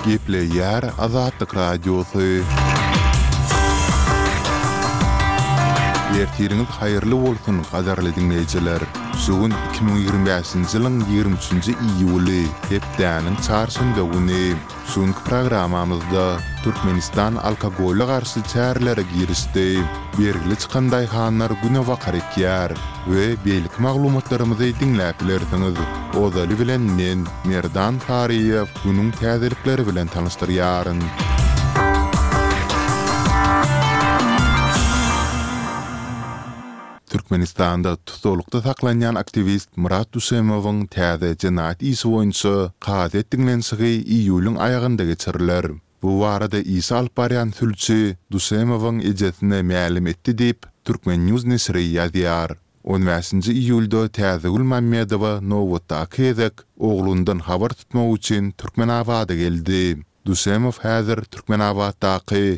Geple yer Azadlık Radyosu. Ertiriniz hayırlı olsun, qadarly dinleyijiler. Şugun 2025-nji ýylyň 23-nji iýuly, hepdäniň çarşamba güni. Şuňky programamyzda Türkmenistan alkogoly garşy çärlere girişdi. Bergili çykan daýhanlar güne wakarykýar we beýlik maglumatlarymyzy dinläp bilersiňiz. Ozaly bilen men Merdan Tariýew günüň täzelikleri bilen tanışdyrýaryn. Türkmenistanda tutulukda saklanyan aktivist Murat Dusemowyň täze jenayat isi boýunça qaza etdiňlenşigi iýulyň aýagynda geçiriler. Bu barada isi alyp barýan sülçi Dusemowyň ejesine mälim etdi diýip Türkmen News nesri ýazýar. 15-nji iýulda Täzegül Mammedowa Nowotda kezek oglundan habar tutmak üçin Türkmenabada geldi. Dusemow häzir Türkmenabaddaky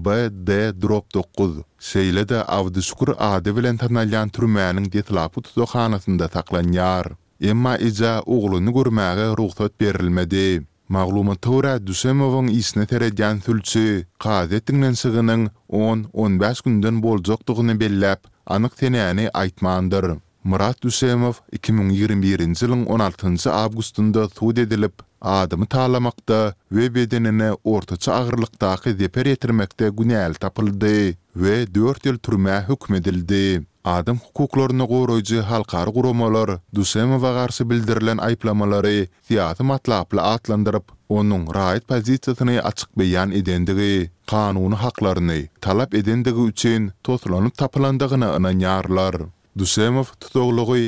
LBD-9 şeýlede Awdyskur ady bilen tanalýan türmäniň detlapy tutaqhanasynda saklanýar. Emma eja ogluny görmäge ruhsat berilmedi. Maglumatlara görä Dusemowyň isine teredýän sülçi qaza etdiňlenşiginiň 10-15 günden boljakdygyny belläp anyk tenäni aýtmandyr. Murat Dusemow 2021-nji ýylyň 16-njy awgustynda suud edilip adamy talamakda we bedenine ortaça agyrlykdaky zeper etirmekde günäl tapyldy we 4 ýyl türme hükm edildi. Adam hukuklaryny goraýjy halkary guramalar Dusemowa garşy bildirilen aýplamalary siýasy matlaply atlandyryp, onuň raýat pozisiýasyny açyk beýan edendigi, kanuny haklaryny talap edendigi üçin toslanyp tapylandygyny ynanýarlar. Dusemow tutuglugy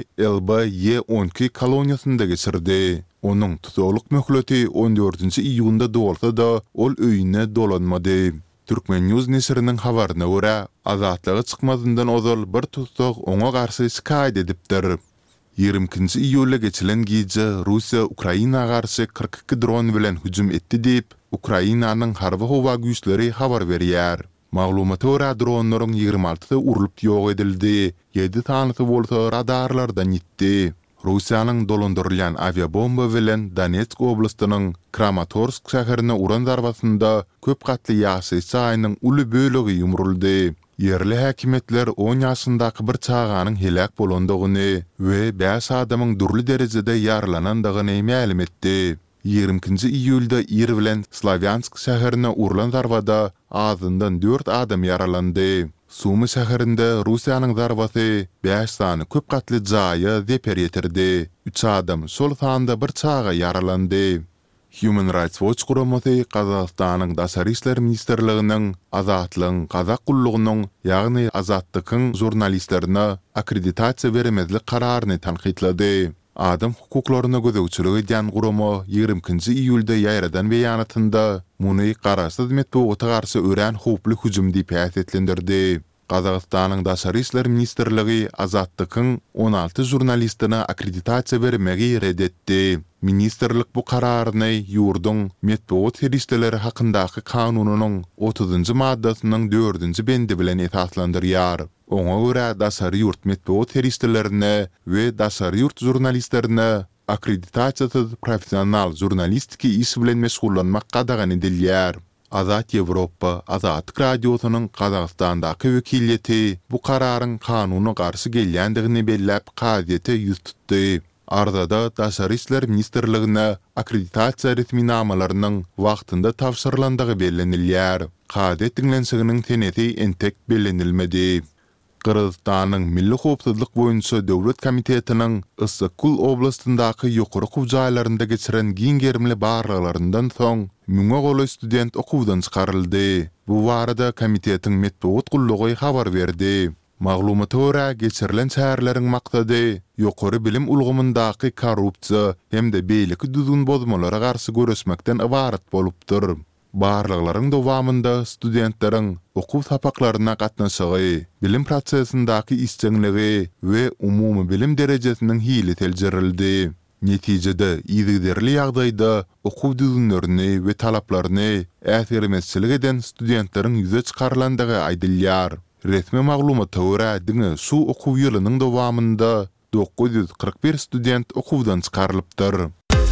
LBY-12 koloniýasynda geçirdi. Onuň tutukluk möhleti 14-nji iýunda dolsa da ol öýüne dolanmady. Türkmen News nesriniň habaryna görä, azatlygy çykmazyndan ozal bir tutuk oňa garşy şikayet edipdir. 22-nji iýulda geçilen gije Russiýa Ukraina garşy 42 dron bilen hüjüm etdi diýip Ukrainanyň harby howa güýçleri habar berýär. Maglumata görä dronlaryň 26-sy urulyp ýok edildi, 7 tanysy bolsa radarlardan gitdi. Russiýanyň dolandyrylýan aviabomba bilen Donetsk oblastynyň Kramatorsk şäherine uran zarbasynda köp gatly ýaşy çaýynyň uly bölegi ýumruldy. Yerli häkimetler 10 ýaşyndaky bir çaganyň helak bolandygyny we 5 adamyň durly derejede ýaralanandygyny mälim etdi. 22-nji iýulda Ir bilen Slavyansk şäherine urulan zarbada azyndan 4 adam yaralandy. Sumy şäherinde Russiýanyň zarbasy 5 sany köp gatly jaýy zeper ýetirdi. 3 adam şol sanda bir çaga yaralandy. Human Rights Watch guramasy Kazakstanyň Daşary işler ministrliginiň azatlygyň Kazak gullugynyň, ýagny azatlygyň jurnalistlerine akkreditasiýa bermezlik kararyny tanqidlady. Adam hukuklaryna gözegçilik edýän gurama 20-nji iýulda ýaýradan beýanatynda muny garaşsyz metbuata garşy örän howply hüjüm diýip häsiýetlendirdi. Kazakstanyň Daşary işler ministrligi azatlygyň 16 jurnalistine akkreditasiýa bermegi reddetdi. Ministrlik bu kararyny ýurduň metbuat heristeleri hakyndaky kanunynyň 30-njy maddasynyň 4-nji bendi bilen esaslandyrýar. Oňa görä Daşary ýurt metbuat heristelerine we Daşary ýurt jurnalistlerine akkreditasiýasyz professional jurnalistiki iş bilen meşgullanmak gadagan edilýär. Azat Ýewropa, Azatlyk Radiosynyň Kazakstandaky wekiliýeti bu kararyň kanuny garşy gelýändigini belläp gazetede ýüz tutdy. Arzada Daşary işler ministrligine akkreditasiýa resminamalarynyň wagtynda tapşyrylandygy bellenilýär. Gazet dinlenşiginiň teneti entek bellenilmedi. Kırgızstanyň Milli Howpsuzlyk boýunça Döwlet Komitetiniň Issykul oblastyndaky ýokary howjaýlarynda geçiren giň gerimli barlylaryndan soň müňe goly student okuwdan çykaryldy. Bu barada komitetiň metbuat gullugy habar berdi. Maglumata görä geçirilen çärleriň maksady ýokary bilim ulgamyndaky korrupsiýa hemde beýleki düzgün bozmalara garşy göreşmekden ibaret bolupdyr. Barlyklaryň dowamında studentleriň okuw sapaklaryna gatnaşygy, bilim prosesindaky işçiligi we umumy bilim derejesiniň hili teljirildi. Netijede ýygyderli ýagdaýda okuw düzünlerini we talaplaryny äsirmezçilik eden studentleriň ýüze çykarlandygy aýdylýar. Resmi maglumata görä diňe şu okuw ýylynyň dowamında 941 student okuwdan çykarylypdyr.